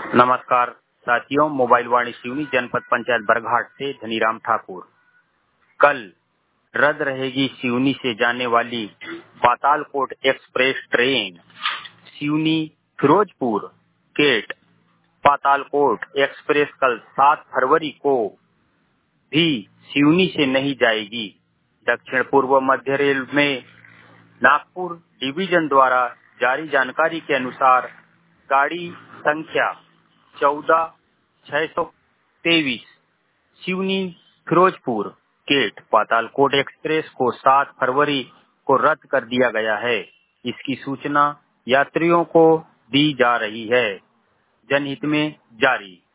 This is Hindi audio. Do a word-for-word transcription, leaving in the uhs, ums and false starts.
नमस्कार साथियों, मोबाइल वाणी सिवनी जनपद पंचायत बरघाट से धनीराम ठाकुर। कल रद्द रहेगी सिवनी से जाने वाली Patalkot express train. Seoni Firozpur cant Patalkot express कल सात फरवरी को भी सिवनी से नहीं जाएगी। दक्षिण पूर्व मध्य रेल में नागपुर डिवीजन द्वारा जारी जानकारी के अनुसार गाड़ी संख्या चौदह छह सौ तेईस सिवनी फिरोजपुर केट पातालकोट एक्सप्रेस को सात फरवरी को रद्द कर दिया गया है। इसकी सूचना यात्रियों को दी जा रही है। जनहित में जारी।